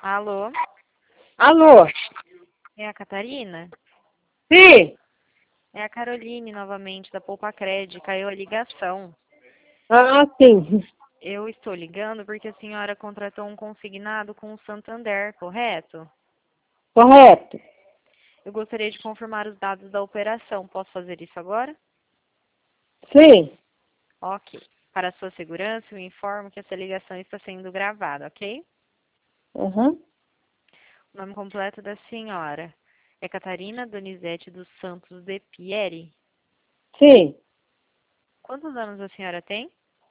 Alô, Alô? é a Catarina? Sim. É a Caroline novamente, da Poupa Cred. Caiu a ligação. Ah, sim. Eu estou ligando porque a senhora contratou um consignado com o Santander, correto? Correto. Eu gostaria de confirmar os dados da operação. Posso fazer isso agora? Sim. Ok. Para a sua segurança, eu informo que essa ligação está sendo gravada, ok? Uhum. O nome completo da senhora é Catarina Donizete dos Santos de Pieri. Sim. Quantos anos a senhora tem?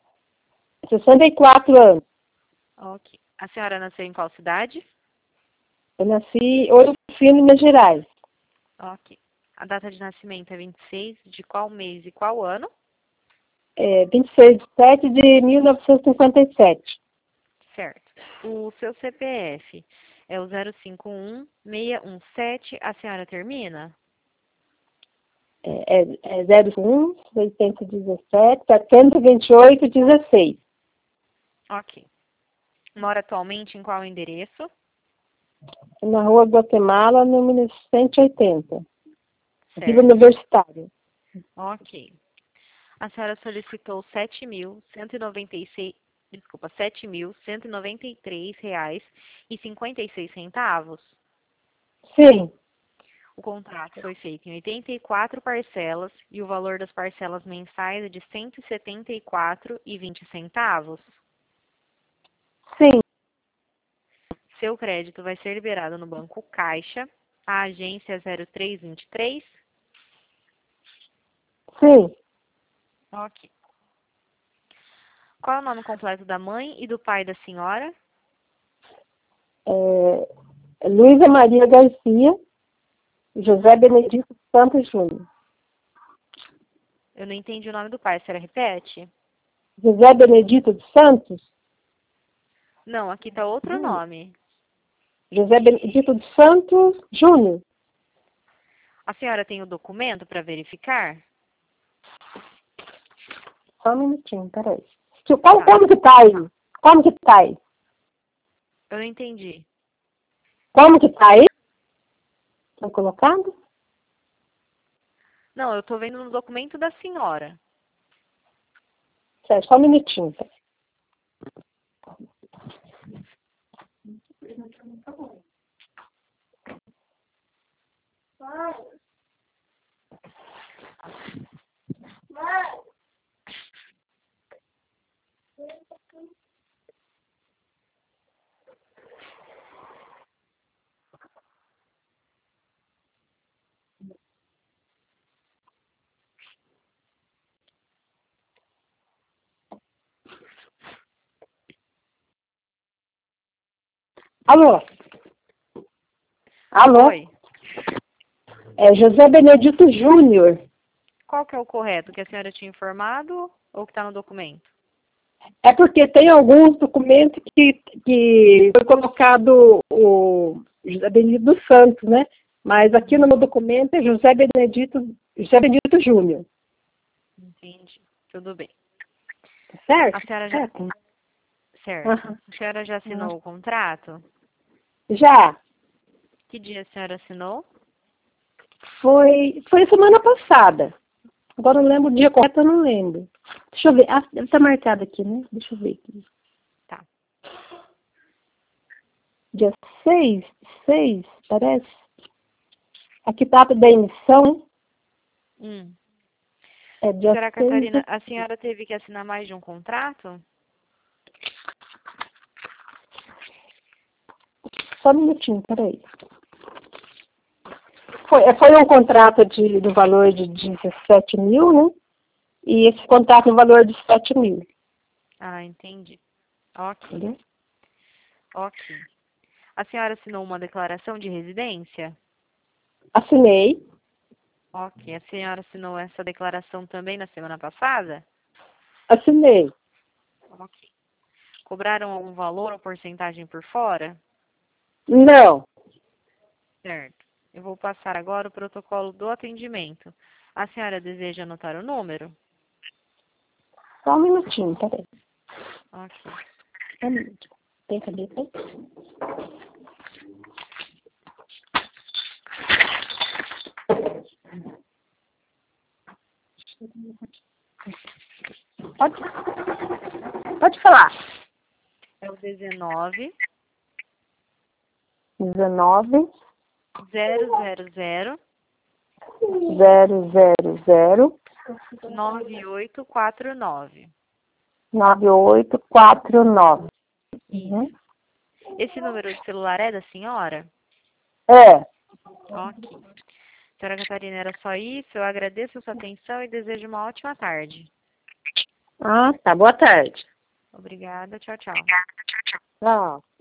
64 anos. Ok. A senhora nasceu em qual cidade? Eu nasci em Ouro Fino, Minas Gerais. Ok. A data de nascimento é 26 de qual mês e qual ano? 26 de 7 de 1957. Certo. O seu CPF é o 051-617. A senhora termina? É 01 617 728 16. Ok. Mora atualmente em qual endereço? Na rua Guatemala, número 180. Vila Certo. Universitária. Ok. A senhora solicitou 7.196, desculpa, R$ 7.193,56. Sim. O contrato foi feito em 84 parcelas e o valor das parcelas mensais é de R$ 174,20. Sim. Seu crédito vai ser liberado no Banco Caixa, a agência 0323. Sim. Ok. Qual é o nome completo da mãe e do pai da senhora? Luísa Maria Garcia, José Benedito Santos Júnior. Eu não entendi o nome do pai, a senhora repete? José Benedito dos Santos? Não, aqui está outro nome. José Benedito dos Santos Júnior. A senhora tem o documento para verificar? Só um minutinho, peraí. Tá. Como que tá aí? Como que tá aí? Eu não entendi. Como que tá aí? Foi colocado? Não, eu estou vendo no documento da senhora. Certo, só um minutinho. Peraí. Alô? Alô? Oi. É José Benedito Júnior. Qual que é o correto? Que a senhora tinha informado ou que está no documento? É porque tem alguns documentos que foi colocado o José Benedito dos Santos, né? Mas aqui no meu documento é José Benedito Júnior. Entendi. Tudo bem. Certo? A senhora já... Certo. Certo. Aham. A senhora já assinou o contrato? Já. Que dia a senhora assinou? Foi semana passada. Agora eu não lembro o dia correto, eu não lembro. Deixa eu ver. Ah, deve estar marcado aqui, né? Deixa eu ver aqui. Tá. Dia 6, parece. Aqui tá da emissão. Hum. É dia Senhora 6. Catarina, a senhora teve que assinar mais de um contrato? Só um minutinho, peraí. Foi um contrato do valor de 17 mil, né? E esse contrato no valor de 7 mil. Ah, entendi. Ok, Entendeu? ok. A senhora assinou uma declaração de residência? Assinei. Ok. A senhora assinou essa declaração também na semana passada? Assinei. Ok. Cobraram algum valor ou porcentagem por fora? Não. Certo. Eu vou passar agora o protocolo do atendimento. A senhora deseja anotar o número? Só um minutinho, peraí. Ok. Só um minutinho. Tem caneta aí? Pode falar. É o 19 19 000 000 9849. 9849. Uhum. Esse número de celular é da senhora? É. Ok. Senhora Catarina, era só isso. Eu agradeço a sua atenção e desejo uma ótima tarde. Ah, tá. Boa tarde. Obrigada. Tchau, tchau. Tchau.